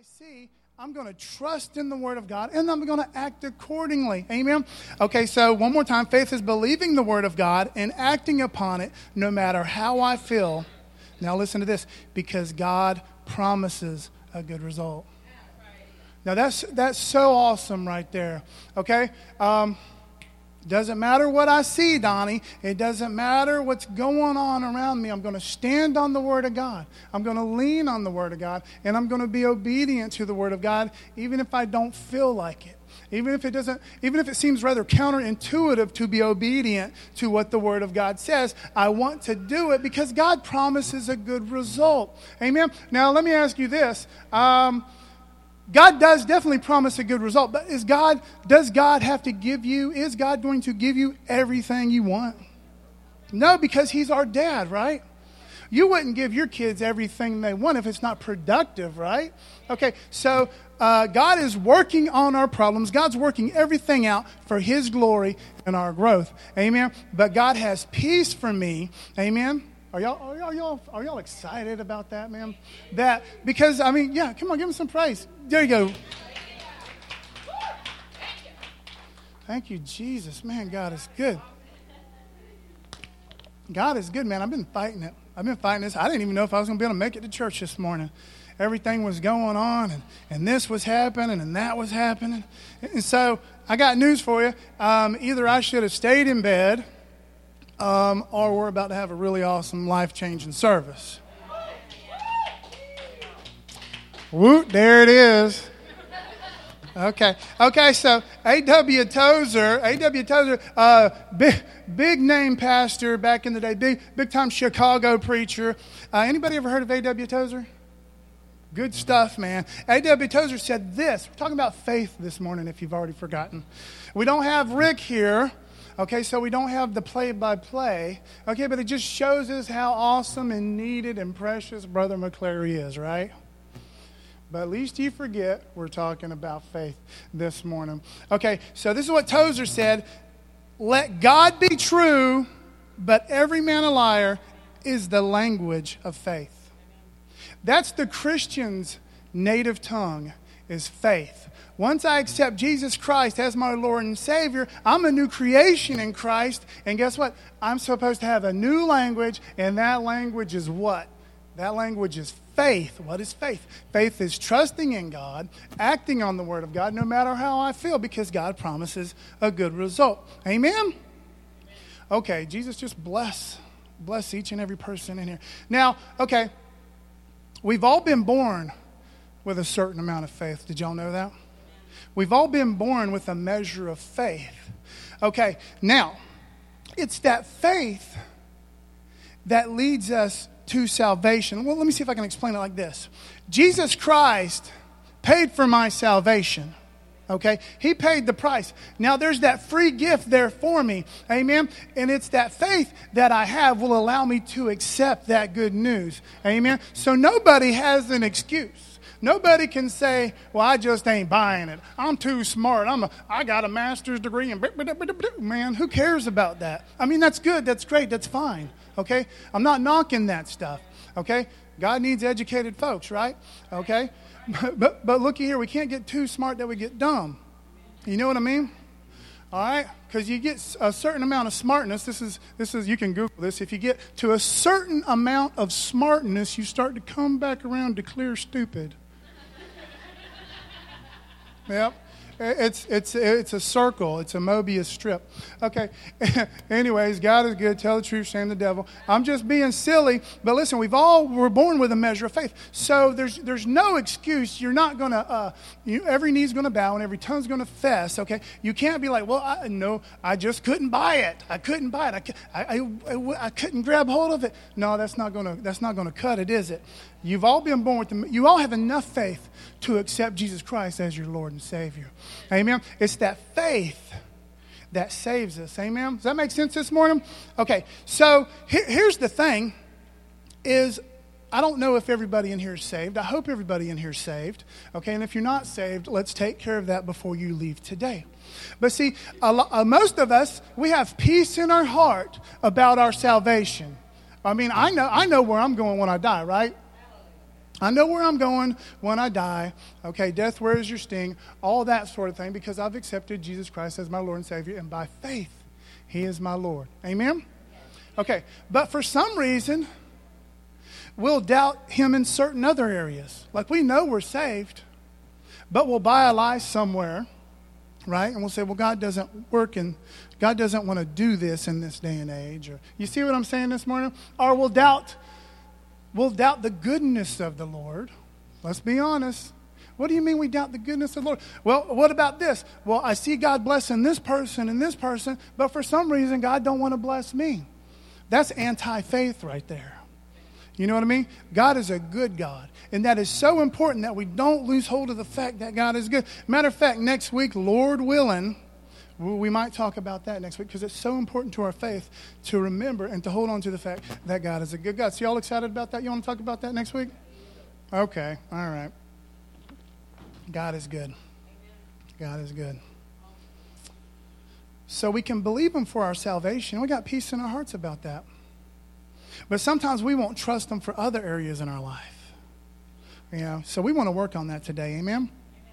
see, I'm going to trust in the Word of God, and I'm going to act accordingly. Amen? Okay, so one more time. Faith is believing the Word of God and acting upon it no matter how I feel. Now listen to this. Because God promises a good result. Now that's so awesome right there. Okay? Doesn't matter what I see, Donnie. It doesn't matter what's going on around me. I'm going to stand on the Word of God. I'm going to lean on the Word of God. And I'm going to be obedient to the Word of God, even if I don't feel like it. Even if it seems rather counterintuitive to be obedient to what the Word of God says, I want to do it because God promises a good result. Amen? Now, let me ask you this. God does definitely promise a good result, but is God going to give you everything you want? No, because He's our dad, right? You wouldn't give your kids everything they want if it's not productive, right? Okay, so God is working on our problems. God's working everything out for His glory and our growth. Amen? But God has peace for me. Amen? Are y'all excited about that, man? Because, come on, give him some praise. There you go. Thank you, Jesus. Man, God is good. God is good, man. I've been fighting it. I've been fighting this. I didn't even know if I was going to be able to make it to church this morning. Everything was going on, and this was happening, and that was happening. And so I got news for you. Either I should have stayed in bed, or we're about to have a really awesome, life-changing service. Woot, there it is. Okay, so A.W. Tozer, big name pastor back in the day, big time Chicago preacher. Anybody ever heard of A.W. Tozer? Good stuff, man. A.W. Tozer said this. We're talking about faith this morning, if you've already forgotten. We don't have Rick here. Okay, so we don't have the play-by-play. Okay, but it just shows us how awesome and needed and precious Brother McClary is, right? But at least you forget we're talking about faith this morning. Okay, so this is what Tozer said. Let God be true, but every man a liar is the language of faith. That's the Christian's native tongue, is faith. Once I accept Jesus Christ as my Lord and Savior, I'm a new creation in Christ. And guess what? I'm supposed to have a new language, and that language is what? That language is faith. What is faith? Faith is trusting in God, acting on the Word of God, no matter how I feel, because God promises a good result. Amen? Okay, Jesus, just bless each and every person in here. Now, okay, we've all been born with a certain amount of faith. Did y'all know that? We've all been born with a measure of faith. Okay, now, it's that faith that leads us to salvation. Well, let me see if I can explain it like this. Jesus Christ paid for my salvation. Okay? He paid the price. Now, there's that free gift there for me. Amen? And it's that faith that I have will allow me to accept that good news. Amen? So nobody has an excuse. Nobody can say, well, I just ain't buying it. I'm too smart. I got a master's degree. And man, who cares about that? I mean, that's good. That's great. That's fine. Okay? I'm not knocking that stuff. Okay? God needs educated folks, right? Okay? But looky here. We can't get too smart that we get dumb. You know what I mean? All right? Because you get a certain amount of smartness. This is you can Google this. If you get to a certain amount of smartness, you start to come back around to clear stupid. Yep. It's a circle. It's a Mobius strip. Okay. Anyways, God is good. Tell the truth, shame the devil. I'm just being silly. But listen, we're born with a measure of faith. So there's no excuse. You're not going to, every knee's going to bow and every tongue's going to fess. Okay. You can't be like, well, I just couldn't buy it. I couldn't buy it. I couldn't grab hold of it. No, that's not going to cut it, is it? You've all been born with you all have enough faith to accept Jesus Christ as your Lord and Savior. Amen? It's that faith that saves us. Amen? Does that make sense this morning? Okay, so here's the thing is I don't know if everybody in here is saved. I hope everybody in here is saved. Okay, and if you're not saved, let's take care of that before you leave today. But see, most of us, we have peace in our heart about our salvation. I mean, I know where I'm going when I die, right? I know where I'm going when I die. Okay, death, where is your sting? All that sort of thing, because I've accepted Jesus Christ as my Lord and Savior, and by faith, He is my Lord. Amen? Okay, but for some reason, we'll doubt Him in certain other areas. Like we know we're saved, but we'll buy a lie somewhere, right? And we'll say, well, God doesn't work and God doesn't want to do this in this day and age. Or, you see what I'm saying this morning? Or we'll doubt the goodness of the Lord. Let's be honest. What do you mean we doubt the goodness of the Lord? Well, what about this? Well, I see God blessing this person and this person, but for some reason, God don't want to bless me. That's anti-faith right there. You know what I mean? God is a good God. And that is so important that we don't lose hold of the fact that God is good. Matter of fact, next week, Lord willing, we might talk about that next week because it's so important to our faith to remember and to hold on to the fact that God is a good God. So y'all excited about that? You want to talk about that next week? Okay. All right. God is good. God is good. So we can believe Him for our salvation. We got peace in our hearts about that. But sometimes we won't trust Him for other areas in our life. You know, so we want to work on that today. Amen?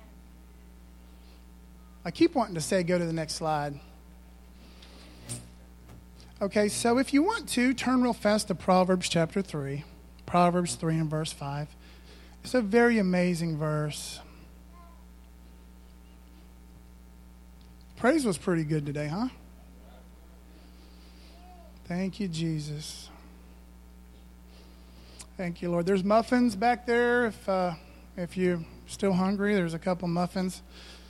I keep wanting to say go to the next slide. Okay, so if you want to, turn real fast to Proverbs chapter 3. Proverbs 3 and verse 5. It's a very amazing verse. Praise was pretty good today, huh? Thank you, Jesus. Thank you, Lord. There's muffins back there. If you're still hungry, there's a couple muffins.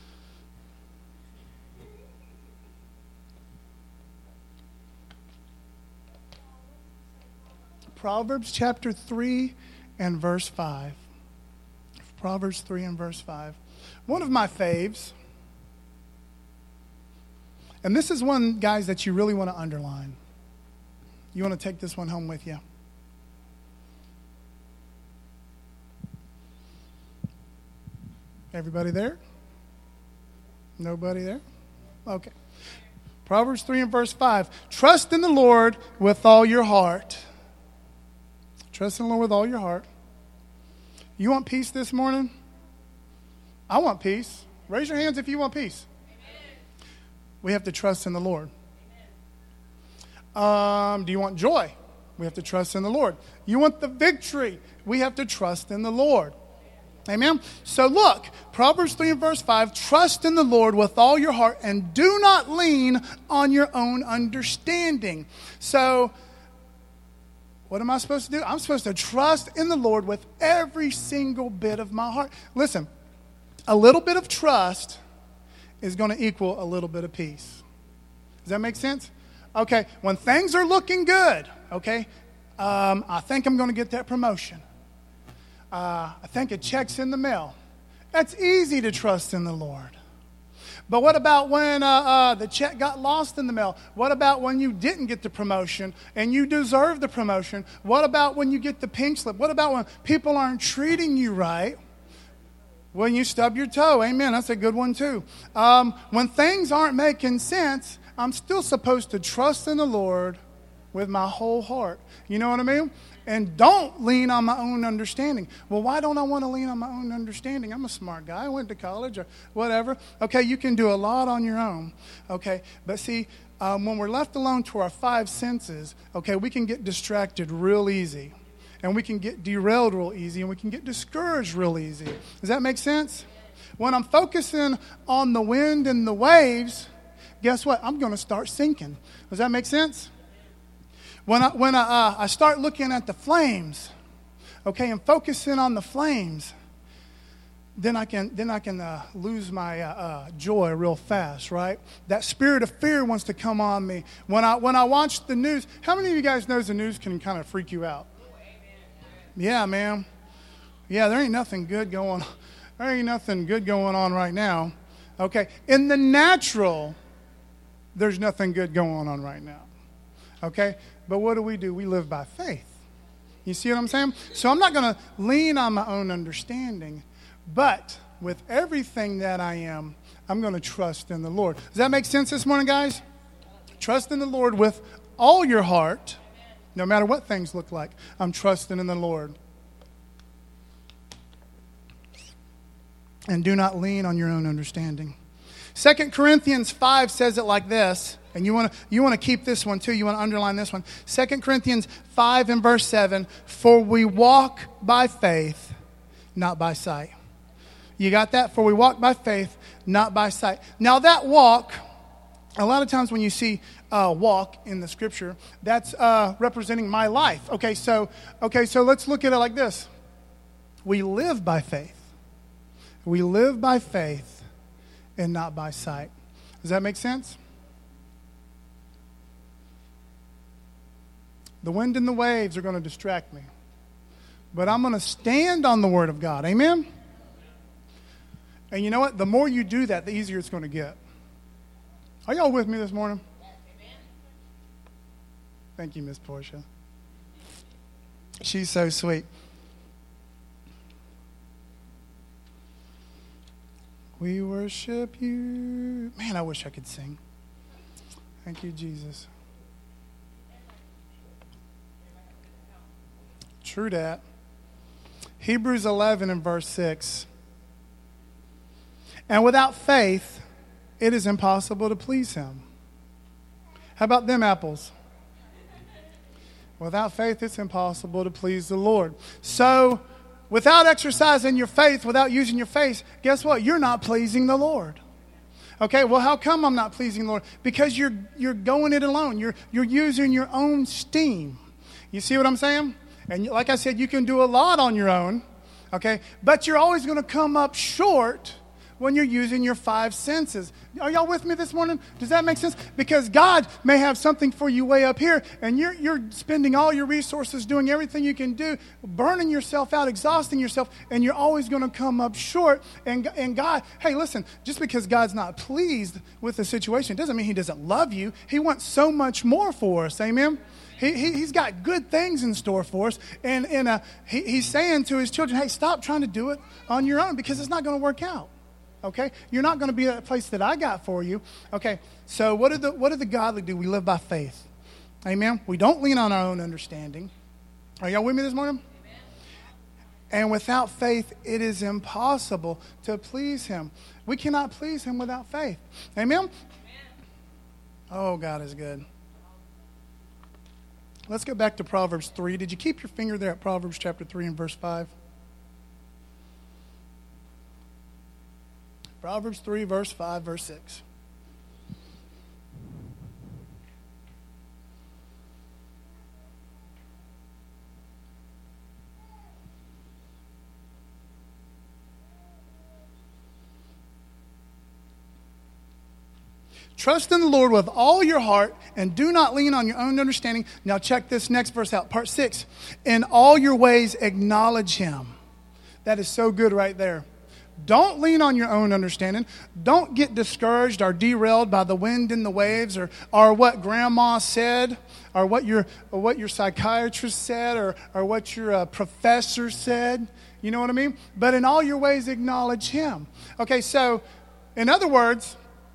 Proverbs chapter 3 and verse 5. Proverbs 3 and verse 5. One of my faves. And this is one, guys, that you really want to underline. You want to take this one home with you. Everybody there? Nobody there? Okay. Proverbs 3 and verse 5. Trust in the Lord with all your heart. Trust in the Lord with all your heart. You want peace this morning? I want peace. Raise your hands if you want peace. Amen. We have to trust in the Lord. Do you want joy? We have to trust in the Lord. You want the victory? We have to trust in the Lord. Amen? So look, Proverbs 3 and verse 5, trust in the Lord with all your heart and do not lean on your own understanding. So, what am I supposed to do? I'm supposed to trust in the Lord with every single bit of my heart. Listen, a little bit of trust is going to equal a little bit of peace. Does that make sense? Okay, when things are looking good, okay, I think I'm going to get that promotion. I think a check's in the mail. That's easy to trust in the Lord. But what about when the check got lost in the mail? What about when you didn't get the promotion and you deserve the promotion? What about when you get the pink slip? What about when people aren't treating you right? When you stub your toe. Amen. That's a good one too. When things aren't making sense, I'm still supposed to trust in the Lord with my whole heart. You know what I mean? And don't lean on my own understanding. Well, why don't I want to lean on my own understanding? I'm a smart guy. I went to college or whatever. Okay, you can do a lot on your own. Okay, but see, when we're left alone to our five senses, okay, we can get distracted real easy. And we can get derailed real easy. And we can get discouraged real easy. Does that make sense? When I'm focusing on the wind and the waves, guess what? I'm going to start sinking. Does that make sense? When I start looking at the flames, okay, and focusing on the flames, then I can lose my joy real fast, right? That spirit of fear wants to come on me. When I watch the news, how many of you guys know the news can kind of freak you out? Yeah, man. Yeah, there ain't nothing good going on right now. Okay, in the natural, there's nothing good going on right now. Okay? But what do? We live by faith. You see what I'm saying? So I'm not going to lean on my own understanding, but with everything that I am, I'm going to trust in the Lord. Does that make sense this morning, guys? Trust in the Lord with all your heart, no matter what things look like. I'm trusting in the Lord. and do not lean on your own understanding. 2 Corinthians 5 says it like this, and you want to keep this one too. You want to underline this one. 2 Corinthians 5 and verse 7, for we walk by faith, not by sight. You got that? For we walk by faith, not by sight. Now that walk, a lot of times when you see walk in the scripture, that's representing my life. Okay, so let's look at it like this. We live by faith. We live by faith and not by sight. Does that make sense? The wind and the waves are going to distract me. But I'm going to stand on the Word of God. Amen? And you know what? The more you do that, the easier it's going to get. Are y'all with me this morning? Thank you, Miss Portia. She's so sweet. We worship you. Man, I wish I could sing. Thank you, Jesus. True that. Hebrews 11 and verse 6. And without faith, it is impossible to please him. How about them apples? Without faith, it's impossible to please the Lord. So, without exercising your faith, without using your faith, guess what? You're not pleasing the Lord. Okay, well, how come I'm not pleasing the Lord? Because you're going it alone. You're using your own steam. You see what I'm saying? And like I said, you can do a lot on your own, okay? But you're always going to come up short when you're using your five senses. Are y'all with me this morning? Does that make sense? Because God may have something for you way up here, and you're spending all your resources doing everything you can do, burning yourself out, exhausting yourself, and you're always going to come up short. And God, hey, listen, just because God's not pleased with the situation doesn't mean he doesn't love you. He wants so much more for us. Amen? He's got good things in store for us. And he's saying to his children, hey, stop trying to do it on your own because it's not going to work out. Okay? You're not going to be at a place that I got for you. Okay, so what do the godly do? We live by faith. Amen? We don't lean on our own understanding. Are y'all with me this morning? Amen. And without faith, it is impossible to please him. We cannot please him without faith. Amen? Amen. Oh, God is good. Let's go back to Proverbs 3. Did you keep your finger there at Proverbs chapter 3 and verse 5? Proverbs 3, verse 5, verse 6. Trust in the Lord with all your heart and do not lean on your own understanding. Now check this next verse out, part 6. In all your ways acknowledge him. That is so good right there. Don't lean on your own understanding. Don't get discouraged or derailed by the wind and the waves or what grandma said or what your psychiatrist said or what your professor said. You know what I mean? But in all your ways acknowledge him. Okay, so in other words,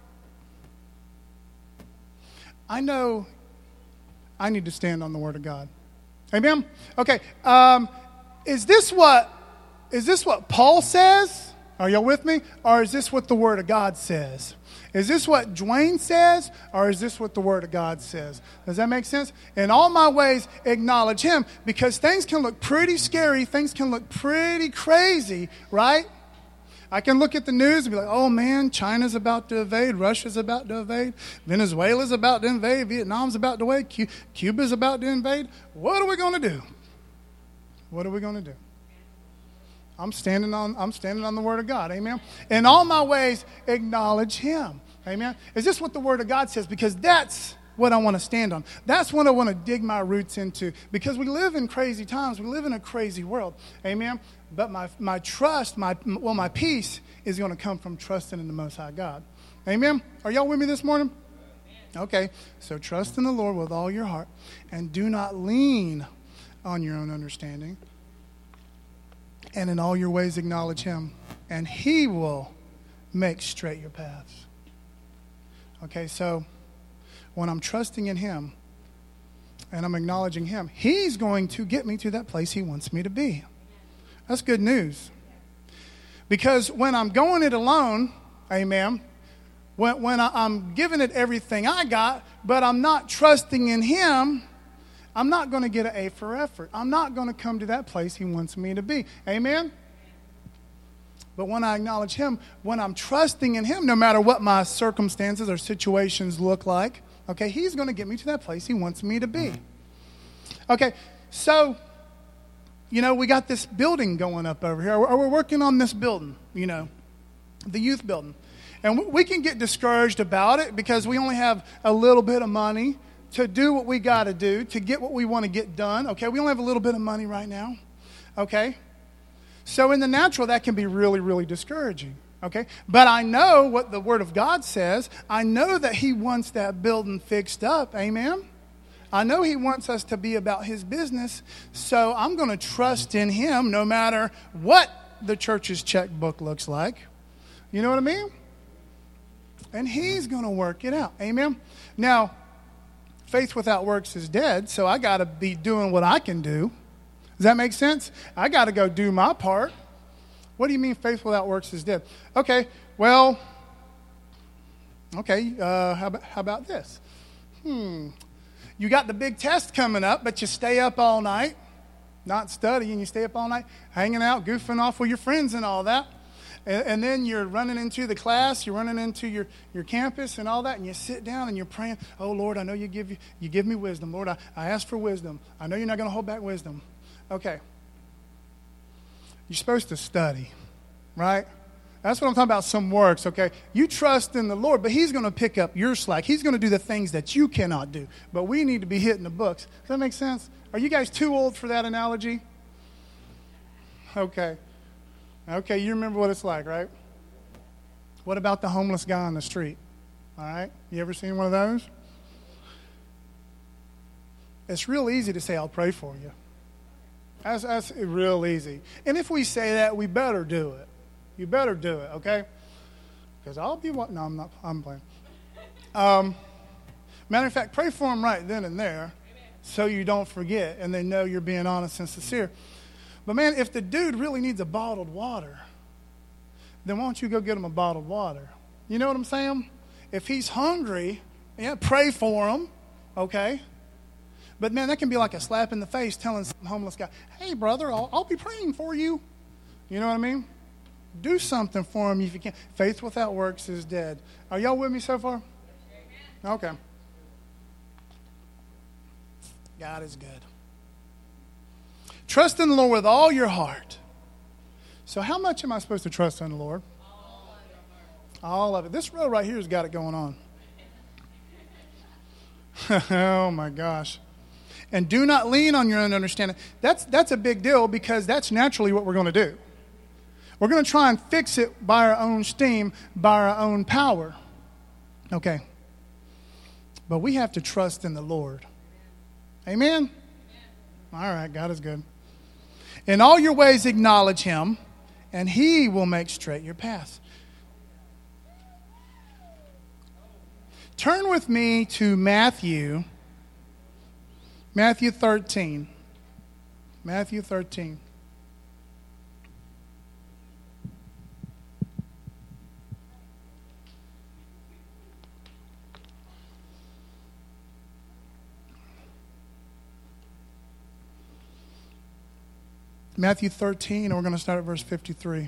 I know I need to stand on the Word of God. Amen? Okay, is this what Paul says? Are y'all with me? Or is this what the Word of God says? Is this what Dwayne says? Or is this what the Word of God says? Does that make sense? In all my ways, acknowledge him. Because things can look pretty scary. Things can look pretty crazy, right? I can look at the news and be like, oh man, China's about to invade. Russia's about to invade. Venezuela's about to invade. Vietnam's about to invade. Cuba's about to invade. What are we going to do? What are we going to do? I'm standing on the Word of God. Amen. In all my ways, acknowledge him. Amen. Is this what the Word of God says? Because that's what I want to stand on. That's what I want to dig my roots into. Because we live in crazy times. We live in a crazy world. Amen. But my trust, my peace is going to come from trusting in the Most High God. Amen. Are y'all with me this morning? Okay. So trust in the Lord with all your heart and do not lean on your own understanding. And in all your ways acknowledge him, and he will make straight your paths. Okay, so when I'm trusting in him and I'm acknowledging him, he's going to get me to that place he wants me to be. That's good news. Because when I'm going it alone, amen, when I'm giving it everything I got, but I'm not trusting in Him, I'm not going to get an A for effort. I'm not going to come to that place He wants me to be. Amen? But when I acknowledge Him, when I'm trusting in Him, no matter what my circumstances or situations look like, okay, He's going to get me to that place He wants me to be. Okay, so, we got this building going up over here. We're working on this building, the youth building. And we can get discouraged about it because we only have a little bit of money to do what we got to do, to get what we want to get done. Okay, we only have a little bit of money right now. Okay? So in the natural, that can be really, really discouraging. Okay? But I know what the Word of God says. I know that He wants that building fixed up. Amen? I know He wants us to be about His business. So I'm going to trust in Him no matter what the church's checkbook looks like. You know what I mean? And He's going to work it out. Amen? Now, faith without works is dead, so I got to be doing what I can do. Does that make sense? I got to go do my part. What do you mean faith without works is dead? Okay, well, how about this? You got the big test coming up, but you stay up all night, not studying. You stay up all night, hanging out, goofing off with your friends and all that. And then you're running into the class, you're running into your campus and all that, and you sit down and you're praying, oh, Lord, I know you give me wisdom. Lord, I ask for wisdom. I know you're not going to hold back wisdom. Okay. You're supposed to study, right? That's what I'm talking about, some works, okay? You trust in the Lord, but He's going to pick up your slack. He's going to do the things that you cannot do. But we need to be hitting the books. Does that make sense? Are you guys too old for that analogy? Okay. Okay, you remember what it's like, right? What about the homeless guy on the street? All right? You ever seen one of those? It's real easy to say, I'll pray for you. That's real easy. And if we say that, we better do it. You better do it, okay? Because I'll be what? No, I'm not. I'm playing. Matter of fact, pray for them right then and there so you don't forget and they know you're being honest and sincere. But, man, if the dude really needs a bottled water, then why don't you go get him a bottled water? You know what I'm saying? If he's hungry, pray for him, okay? But, man, that can be like a slap in the face telling some homeless guy, hey, brother, I'll be praying for you. You know what I mean? Do something for him if you can. Faith without works is dead. Are y'all with me so far? Okay. God is good. Trust in the Lord with all your heart. So how much am I supposed to trust in the Lord? All of it. This row right here has got it going on. Oh, my gosh. And do not lean on your own understanding. That's a big deal because that's naturally what we're going to do. We're going to try and fix it by our own steam, by our own power. Okay. But we have to trust in the Lord. Amen? All right, God is good. In all your ways acknowledge Him, and He will make straight your paths. Turn with me to Matthew 13. Matthew 13. Matthew 13, and we're going to start at verse 53.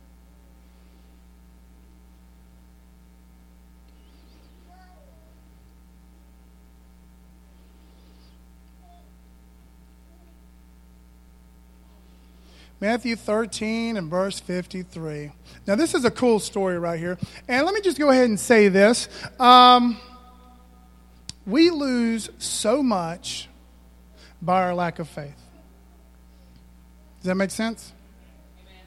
Matthew 13 and verse 53. Now, this is a cool story right here. And let me just go ahead and say this. We lose so much by our lack of faith. Does that make sense? Amen.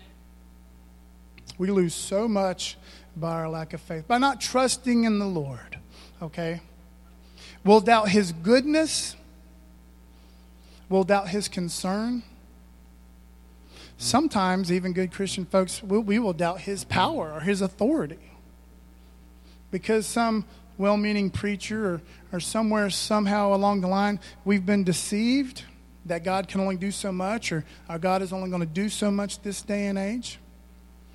We lose so much by our lack of faith, by not trusting in the Lord, okay? We'll doubt His goodness. We'll doubt His concern. Sometimes, even good Christian folks, we will doubt His power or His authority. Because some well-meaning preacher or somewhere, somehow along the line, we've been deceived that God can only do so much, or our God is only going to do so much this day and age.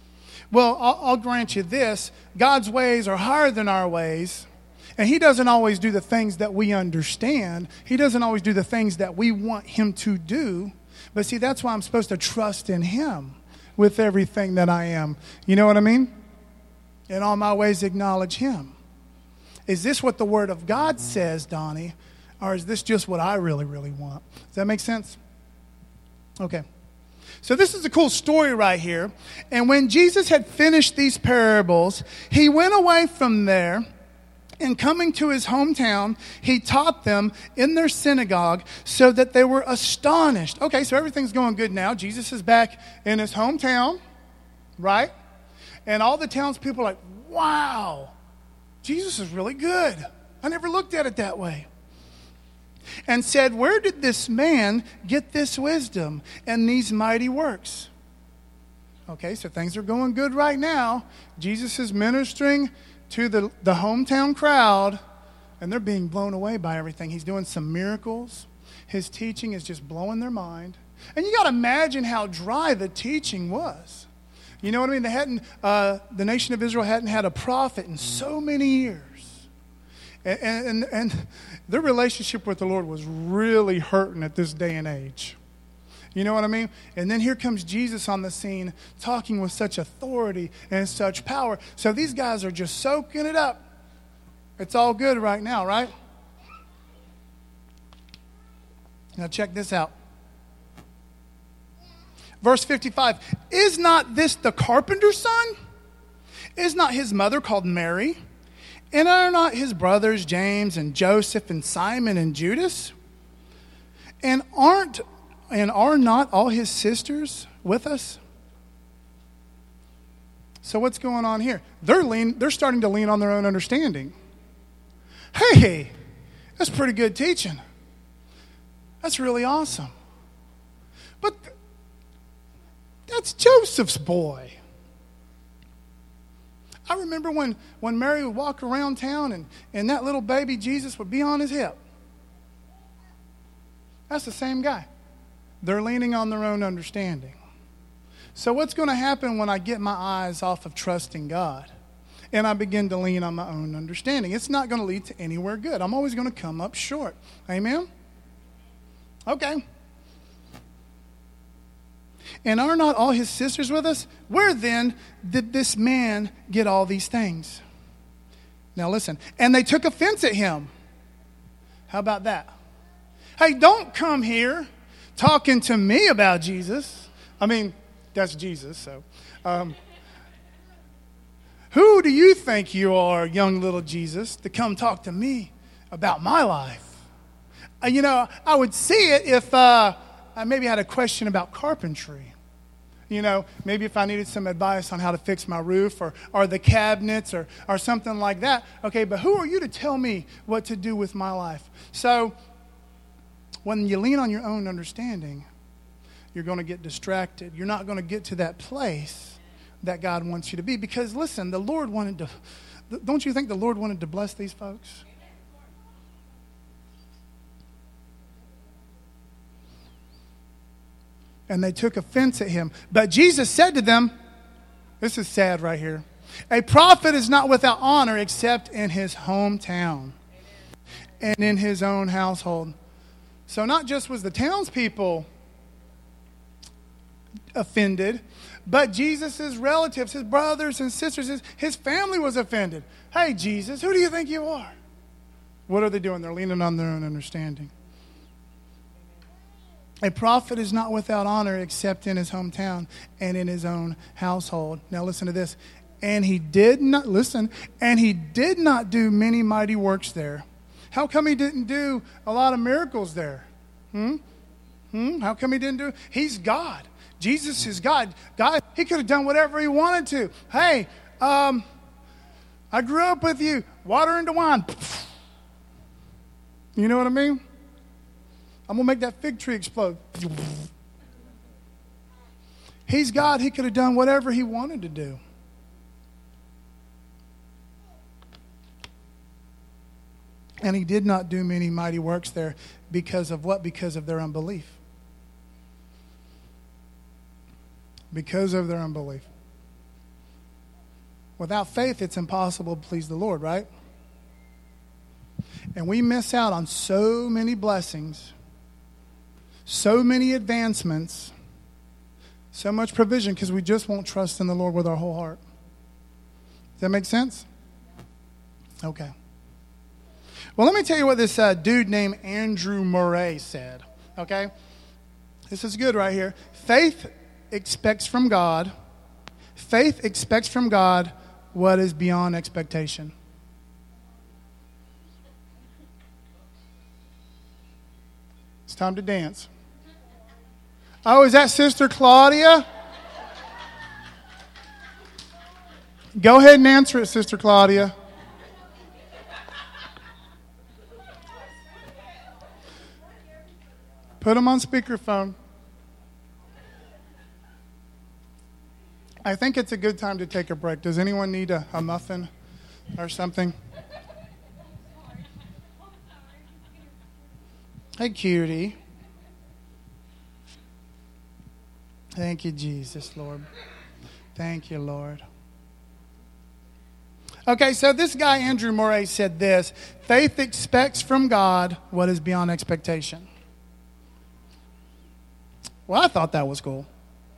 Well, I'll grant you this. God's ways are higher than our ways. And he doesn't always do the things that we understand. He doesn't always do the things that we want him to do. But see, that's why I'm supposed to trust in him with everything that I am. You know what I mean? In all my ways, acknowledge him. Is this what the Word of God says, Donnie? Or is this just what I really, really want? Does that make sense? Okay. So this is a cool story right here. And when Jesus had finished these parables, he went away from there. And coming to his hometown, he taught them in their synagogue so that they were astonished. Okay, so everything's going good now. Jesus is back in his hometown, right? And all the townspeople are like, wow, Jesus is really good. I never looked at it that way. And said, where did this man get this wisdom and these mighty works? Okay, so things are going good right now. Jesus is ministering to the hometown crowd, and they're being blown away by everything. He's doing some miracles. His teaching is just blowing their mind. And you got to imagine how dry the teaching was. You know what I mean? They hadn't, the nation of Israel hadn't had a prophet in so many years. And their relationship with the Lord was really hurting at this day and age. You know what I mean? And then here comes Jesus on the scene talking with such authority and such power. So these guys are just soaking it up. It's all good right now, right? Now check this out. Verse 55. Is not this the carpenter's son? Is not his mother called Mary? And are not his brothers James and Joseph and Simon and Judas? And are not all his sisters with us? So what's going on here? They're starting to lean on their own understanding. Hey, that's pretty good teaching. That's really awesome. But that's Joseph's boy. I remember when Mary would walk around town and that little baby Jesus would be on his hip. That's the same guy. They're leaning on their own understanding. So what's going to happen when I get my eyes off of trusting God and I begin to lean on my own understanding? It's not going to lead to anywhere good. I'm always going to come up short. Amen? Okay. And are not all his sisters with us? Where then did this man get all these things? Now listen. And they took offense at him. How about that? Hey, don't come here talking to me about Jesus. I mean, that's Jesus, so. Who do you think you are, young little Jesus, to come talk to me about my life? I would see it if I maybe had a question about carpentry. Maybe if I needed some advice on how to fix my roof or the cabinets or something like that. Okay, but who are you to tell me what to do with my life? So when you lean on your own understanding, you're going to get distracted. You're not going to get to that place that God wants you to be. Because listen, the Lord wanted to, don't you think the Lord wanted to bless these folks? And they took offense at him. But Jesus said to them, this is sad right here, a prophet is not without honor except in his hometown and in his own household. So not just was the townspeople offended, but Jesus' relatives, his brothers and sisters, his family was offended. Hey, Jesus, who do you think you are? What are they doing? They're leaning on their own understanding. A prophet is not without honor except in his hometown and in his own household. Now listen to this. And he did not do many mighty works there. How come he didn't do a lot of miracles there? How come he didn't do it? He's God. Jesus is God. God, he could have done whatever he wanted to. Hey, I grew up with you. Water into wine. You know what I mean? I'm going to make that fig tree explode. He's God. He could have done whatever he wanted to do. And he did not do many mighty works there because of what? Because of their unbelief. Because of their unbelief. Without faith, it's impossible to please the Lord, right? And we miss out on so many blessings, so many advancements, so much provision because we just won't trust in the Lord with our whole heart. Does that make sense? Okay. Well, let me tell you what this dude named Andrew Murray said, okay? This is good right here. Faith expects from God what is beyond expectation. It's time to dance. Oh, is that Sister Claudia? Go ahead and answer it, Sister Claudia. Put them on speakerphone. I think it's a good time to take a break. Does anyone need a muffin or something? Hey, cutie. Thank you, Jesus, Lord. Thank you, Lord. Okay, so this guy, Andrew Murray, said this: faith expects from God what is beyond expectation. Well, I thought that was cool.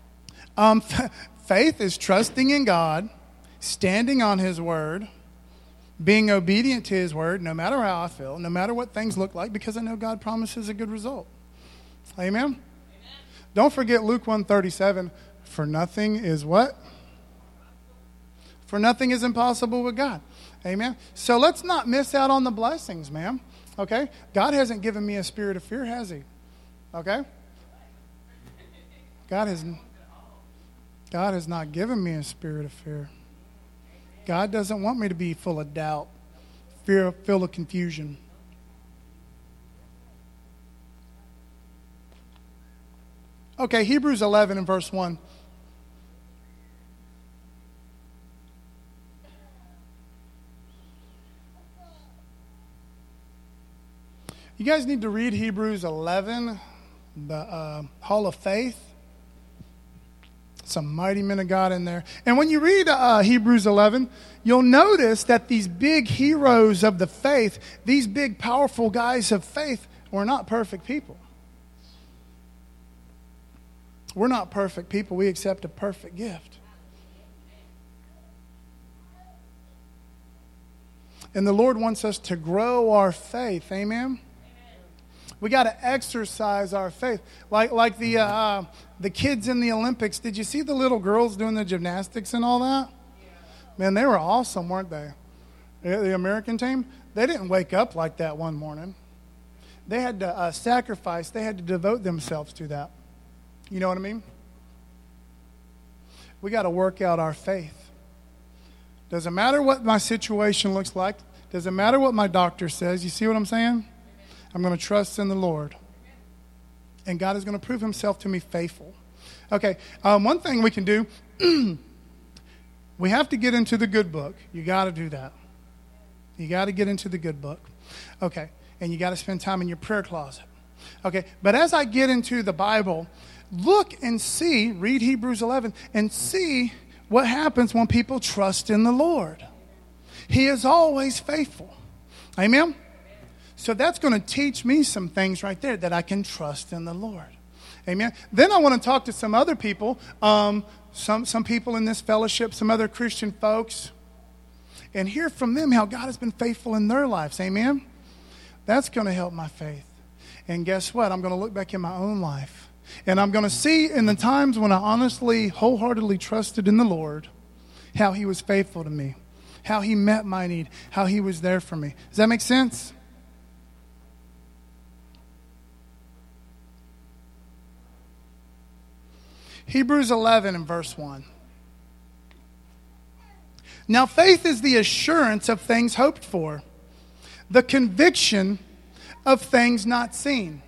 Faith is trusting in God, standing on His Word, being obedient to His Word, no matter how I feel, no matter what things look like, because I know God promises a good result. Amen? Amen. Don't forget Luke 1:37. For nothing is what? For nothing is impossible with God. Amen? So let's not miss out on the blessings, man. Okay? God hasn't given me a spirit of fear, has He? Okay? God has not given me a spirit of fear. God doesn't want me to be full of doubt, fear, full of confusion. Okay, Hebrews 11 and verse 1. You guys need to read Hebrews 11, the Hall of Faith. Some mighty men of God in there. And when you read Hebrews 11, you'll notice that these big heroes of the faith, these big powerful guys of faith, were not perfect people. We're not perfect people. We accept a perfect gift. And the Lord wants us to grow our faith. Amen? We got to exercise our faith. Like the kids in the Olympics. Did you see the little girls doing the gymnastics and all that? Man, they were awesome, weren't they? The American team, they didn't wake up like that one morning. They had to sacrifice. They had to devote themselves to that. You know what I mean? We got to work out our faith. Doesn't matter what my situation looks like. Doesn't matter what my doctor says. You see what I'm saying? I'm going to trust in the Lord. And God is going to prove Himself to me faithful. Okay, one thing we can do, we have to get into the good book. You got to do that. You got to get into the good book. Okay, and you got to spend time in your prayer closet. Okay, but as I get into the Bible, look and see, read Hebrews 11, and see what happens when people trust in the Lord. He is always faithful. Amen? So that's going to teach me some things right there that I can trust in the Lord. Amen. Then I want to talk to some other people, some people in this fellowship, some other Christian folks, and hear from them how God has been faithful in their lives. Amen. That's going to help my faith. And guess what? I'm going to look back in my own life, and I'm going to see in the times when I honestly, wholeheartedly trusted in the Lord, how He was faithful to me, how He met my need, how He was there for me. Does that make sense? Hebrews 11 and verse 1. Now faith is the assurance of things hoped for, the conviction of things not seen.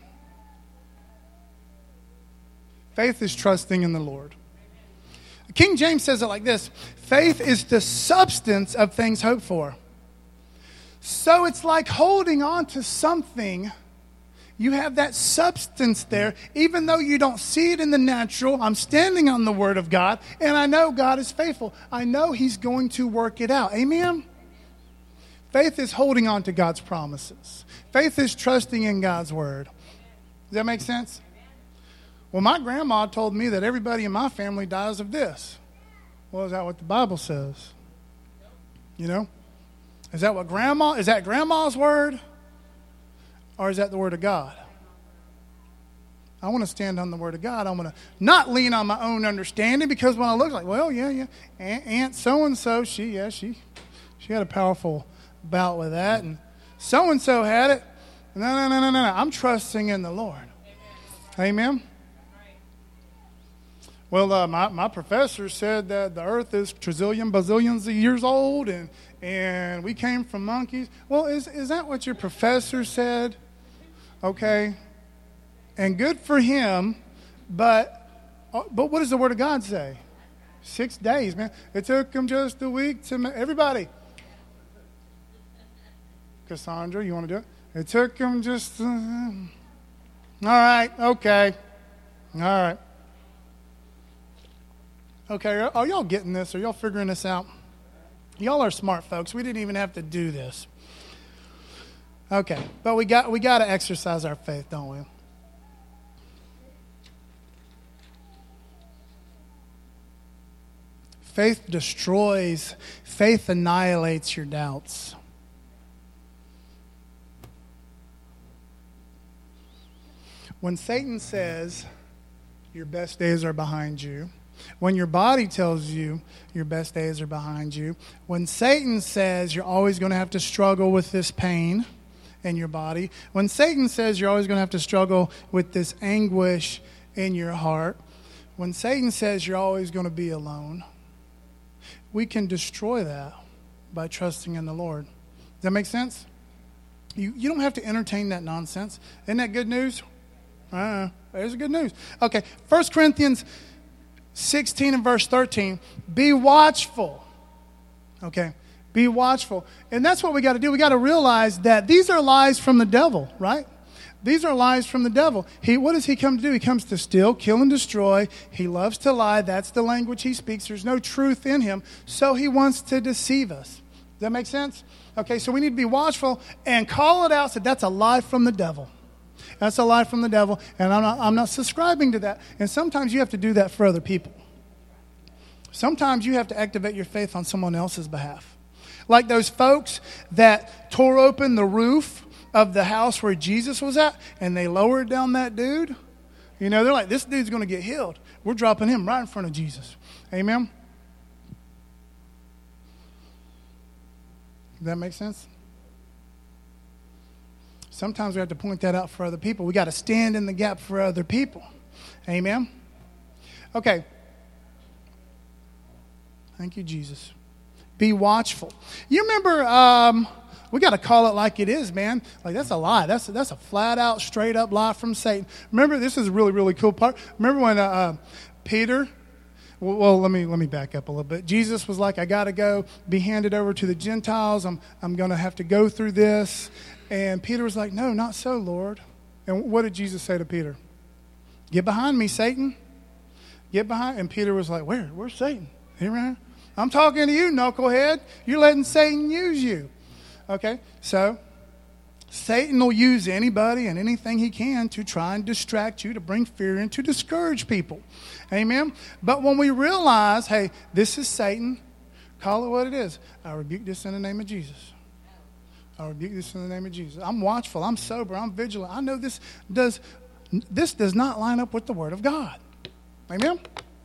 Faith is trusting in the Lord. King James says it like this: faith is the substance of things hoped for. So it's like holding on to something You have that substance there. Even though you don't see it in the natural, I'm standing on the Word of God, and I know God is faithful. I know He's going to work it out. Amen? Faith is holding on to God's promises. Faith is trusting in God's Word. Does that make sense? Well, my grandma told me that everybody in my family dies of this. Well, is that what the Bible says? You know? Is that grandma's word? Or is that the Word of God? I want to stand on the Word of God. I want to not lean on my own understanding, because when I look like, well, yeah, Aunt so-and-so, she had a powerful bout with that, and so-and-so had it. No. I'm trusting in the Lord. Amen? Well, my professor said that the earth is bazillions of years old, and we came from monkeys. Well, is that what your professor said? Okay. And good for him, but what does the Word of God say? 6 days, man. It took him just a week to everybody. Cassandra, you want to do it? It took him just... all right, okay. All right. Okay, are y'all getting this? Are y'all figuring this out? Y'all are smart folks. We didn't even have to do this. Okay, but we got to exercise our faith, don't we? Faith destroys. Faith annihilates your doubts. When Satan says your best days are behind you, when your body tells you your best days are behind you, when Satan says you're always going to have to struggle with this pain in your body, when Satan says you're always going to have to struggle with this anguish in your heart, when Satan says you're always going to be alone, we can destroy that by trusting in the Lord. Does that make sense? You don't have to entertain that nonsense. Isn't that good news? There's good news. Okay, 1 Corinthians 16 and verse 13. Be watchful. Okay, be watchful. And that's what we got to do. We got to realize that these are lies from the devil, right? These are lies from the devil. What does he come to do? He comes to steal, kill, and destroy. He loves to lie. That's the language he speaks. There's no truth in him. So he wants to deceive us. Does that make sense? Okay, so we need to be watchful and call it out. Say, that's a lie from the devil. That's a lie from the devil, and I'm not subscribing to that. And sometimes you have to do that for other people. Sometimes you have to activate your faith on someone else's behalf. Like those folks that tore open the roof of the house where Jesus was at, and they lowered down that dude. You know, they're like, this dude's going to get healed. We're dropping him right in front of Jesus. Amen? Does that make sense? Sometimes we have to point that out for other people. We got to stand in the gap for other people. Amen? Okay. Thank you, Jesus. Be watchful. You remember, we got to call it like it is, man. Like, that's a lie. That's a flat-out, straight-up lie from Satan. Remember, this is a really, really cool part. Remember when Peter... Well, let me back up a little bit. Jesus was like, I got to go be handed over to the Gentiles. I'm going to have to go through this. And Peter was like, no, not so, Lord. And what did Jesus say to Peter? Get behind me, Satan. Get behind. And Peter was like, where's Satan? Here I am. I'm talking to you, knucklehead. You're letting Satan use you. Okay, so Satan will use anybody and anything he can to try and distract you, to bring fear in, to discourage people. Amen? But when we realize, hey, this is Satan, call it what it is. I rebuke this in the name of Jesus. I rebuke this in the name of Jesus. I'm watchful. I'm sober. I'm vigilant. I know this does not line up with the Word of God. Amen?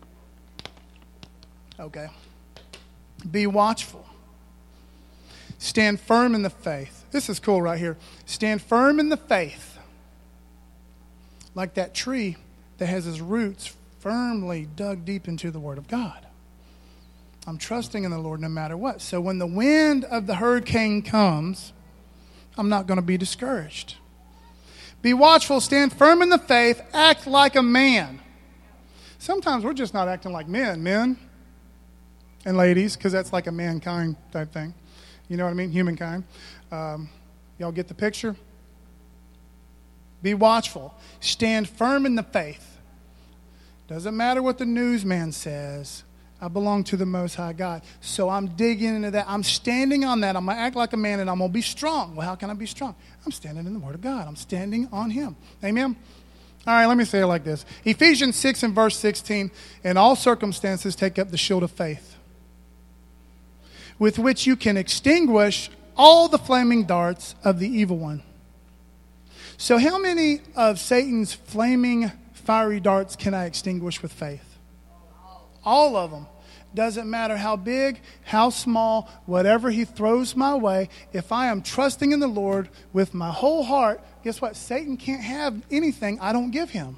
Okay. Be watchful. Stand firm in the faith. This is cool right here. Stand firm in the faith. Like that tree that has its roots firmly dug deep into the Word of God. I'm trusting in the Lord no matter what. So when the wind of the hurricane comes, I'm not going to be discouraged. Be watchful, stand firm in the faith, act like a man. Sometimes we're just not acting like men and ladies, because that's like a mankind type thing. You know what I mean? Humankind. Y'all get the picture? Be watchful. Stand firm in the faith. Doesn't matter what the newsman says. I belong to the Most High God. So I'm digging into that. I'm standing on that. I'm going to act like a man and I'm going to be strong. Well, how can I be strong? I'm standing in the Word of God. I'm standing on Him. Amen? All right, let me say it like this. Ephesians 6 and verse 16, in all circumstances take up the shield of faith, with which you can extinguish all the flaming darts of the evil one. So how many of Satan's flaming fiery darts can I extinguish with faith? All of them. Doesn't matter how big, how small, whatever he throws my way. If I am trusting in the Lord with my whole heart, guess what? Satan can't have anything I don't give him.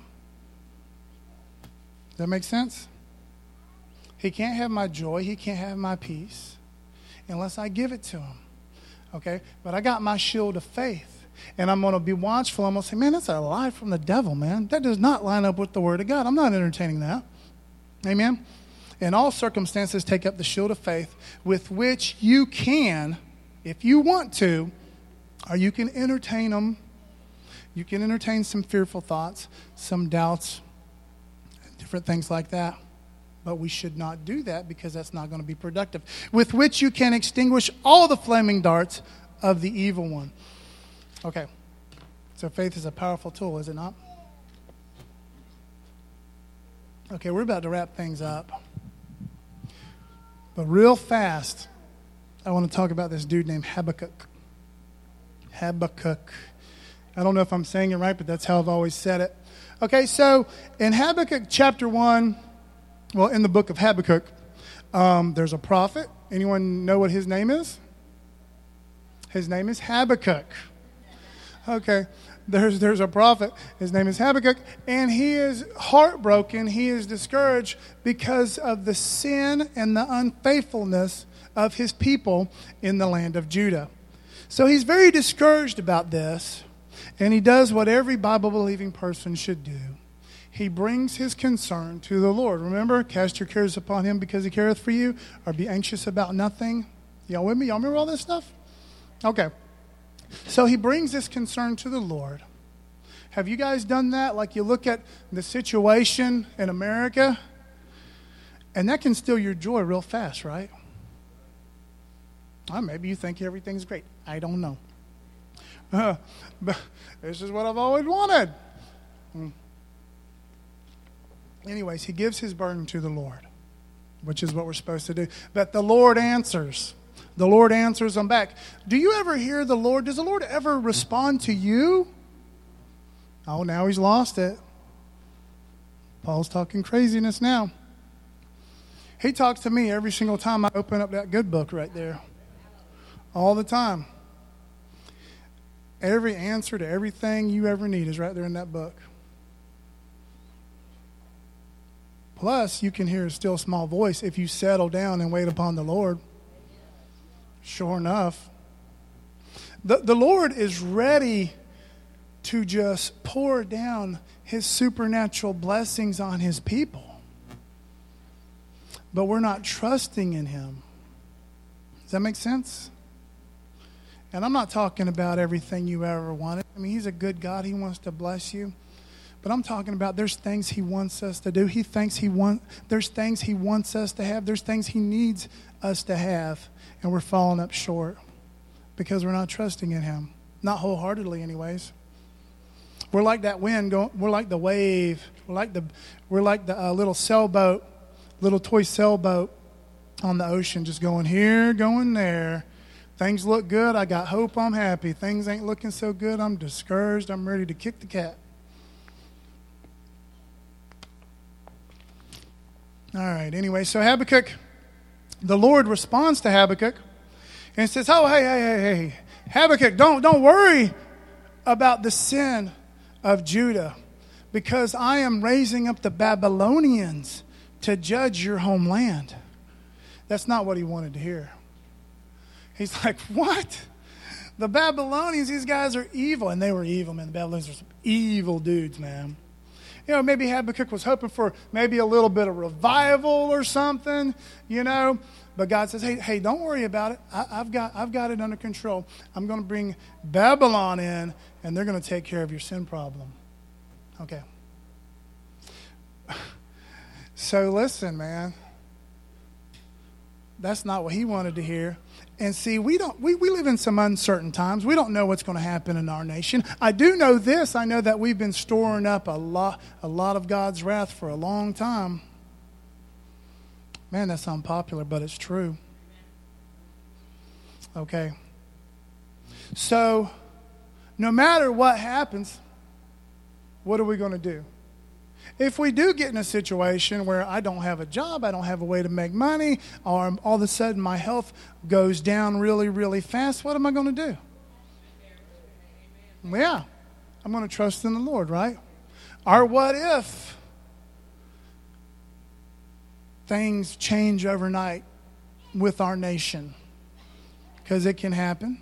Does that make sense? He can't have my joy. He can't have my peace unless I give it to him. Okay? But I got my shield of faith. And I'm going to be watchful. I'm going to say, man, that's a lie from the devil, man. That does not line up with the Word of God. I'm not entertaining that. Amen? In all circumstances, take up the shield of faith, with which you can, if you want to, or you can entertain them. You can entertain some fearful thoughts, some doubts, different things like that. But we should not do that because that's not going to be productive. With which you can extinguish all the flaming darts of the evil one. Okay, so faith is a powerful tool, is it not? Okay, we're about to wrap things up. But real fast, I want to talk about this dude named Habakkuk. Habakkuk. I don't know if I'm saying it right, but that's how I've always said it. Okay, so in Habakkuk chapter 1, well, in the book of Habakkuk, there's a prophet. Anyone know what his name is? His name is Habakkuk. Okay, there's a prophet. His name is Habakkuk, and he is heartbroken. He is discouraged because of the sin and the unfaithfulness of his people in the land of Judah. So he's very discouraged about this, and he does what every Bible-believing person should do. He brings his concern to the Lord. Remember, cast your cares upon him because he careth for you, or be anxious about nothing. Y'all with me? Y'all remember all this stuff? Okay. So he brings this concern to the Lord. Have you guys done that? Like you look at the situation in America, and that can steal your joy real fast, right? Or maybe you think everything's great. I don't know. But this is what I've always wanted. Anyways, he gives his burden to the Lord, which is what we're supposed to do. But the Lord answers. The Lord answers them back. Do you ever hear the Lord? Does the Lord ever respond to you? Oh, now he's lost it. Paul's talking craziness now. He talks to me every single time I open up that good book right there. All the time. Every answer to everything you ever need is right there in that book. Plus, you can hear a still small voice if you settle down and wait upon the Lord. Sure enough. The Lord is ready to just pour down his supernatural blessings on his people. But we're not trusting in him. Does that make sense? And I'm not talking about everything you ever wanted. I mean, he's a good God. He wants to bless you. But I'm talking about there's things he wants us to do. There's things he wants us to have. There's things he needs us to have. And we're falling up short because we're not trusting in him. Not wholeheartedly anyways. We're like that wind. We're like the wave. We're like the little sailboat, little toy sailboat on the ocean, just going here, going there. Things look good. I got hope. I'm happy. Things ain't looking so good. I'm discouraged. I'm ready to kick the cat. All right. Anyway, so Habakkuk, the Lord responds to Habakkuk and says, "Oh, hey, Habakkuk, don't worry about the sin of Judah, because I am raising up the Babylonians to judge your homeland." That's not what he wanted to hear. He's like, what? The Babylonians, these guys are evil. And they were evil, man. The Babylonians were some evil dudes, man. You know, maybe Habakkuk was hoping for maybe a little bit of revival or something, you know. But God says, hey, don't worry about it. I've got it under control. I'm going to bring Babylon in, and they're going to take care of your sin problem. Okay. So listen, man. That's not what he wanted to hear. And see, we live in some uncertain times. We don't know what's going to happen in our nation. I do know this. I know that we've been storing up a lot of God's wrath for a long time. Man, that's unpopular, but it's true. Okay. So, no matter what happens, what are we going to do? If we do get in a situation where I don't have a job, I don't have a way to make money, or all of a sudden my health goes down really, really fast, what am I going to do? Yeah, I'm going to trust in the Lord, right? Or what if things change overnight with our nation? Because it can happen.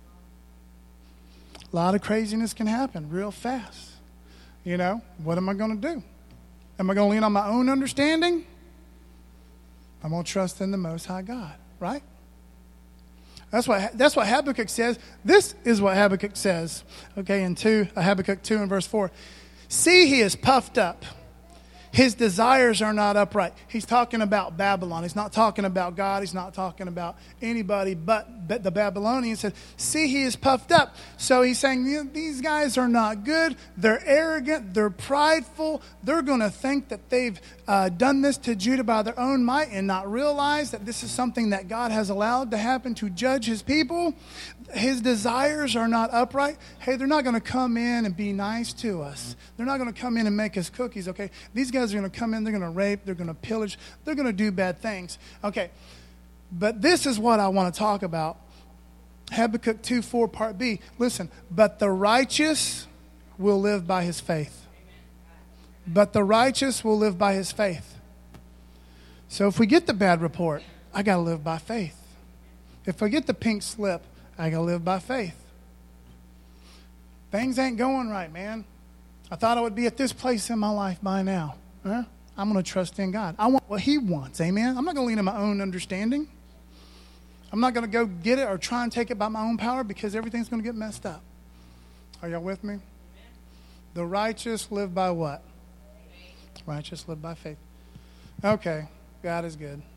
A lot of craziness can happen real fast. You know, what am I going to do? Am I going to lean on my own understanding? I'm going to trust in the Most High God, right? That's what Habakkuk says. This is what Habakkuk says. Okay, in Habakkuk 2 and verse 4. See, he is puffed up. His desires are not upright. He's talking about Babylon. He's not talking about God. He's not talking about anybody but the Babylonians. Said, see, he is puffed up. So he's saying these guys are not good. They're arrogant. They're prideful. They're going to think that they've done this to Judah by their own might and not realize that this is something that God has allowed to happen to judge his people. His desires are not upright. Hey, they're not going to come in and be nice to us. They're not going to come in and make us cookies, okay? These guys are going to come in, they're going to rape, they're going to pillage, they're going to do bad things. Okay, but this is what I want to talk about. Habakkuk 2:4 part B. Listen, but the righteous will live by his faith. But the righteous will live by his faith. So if we get the bad report, I got to live by faith. If I get the pink slip, I got to live by faith. Things ain't going right, man. I thought I would be at this place in my life by now. Huh? I'm going to trust in God. I want what he wants, amen? I'm not going to lean on my own understanding. I'm not going to go get it or try and take it by my own power because everything's going to get messed up. Are y'all with me? The righteous live by what? Righteous live by faith. Okay, God is good.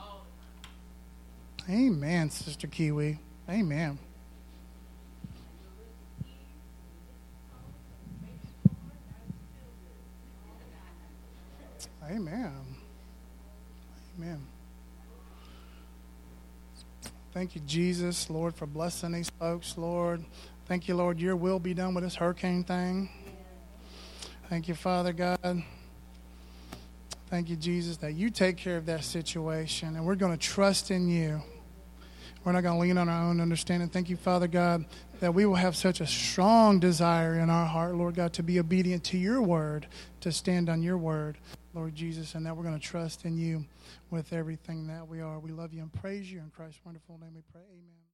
Amen, Sister Kiwi. Amen. Amen. Amen. Thank you, Jesus, Lord, for blessing these folks, Lord. Thank you, Lord, your will be done with this hurricane thing. Thank you, Father God. Thank you, Jesus, that you take care of that situation, and we're going to trust in you. We're not going to lean on our own understanding. Thank you, Father God, that we will have such a strong desire in our heart, Lord God, to be obedient to your word, to stand on your word, Lord Jesus, and that we're going to trust in you with everything that we are. We love you and praise you. In Christ's wonderful name we pray. Amen.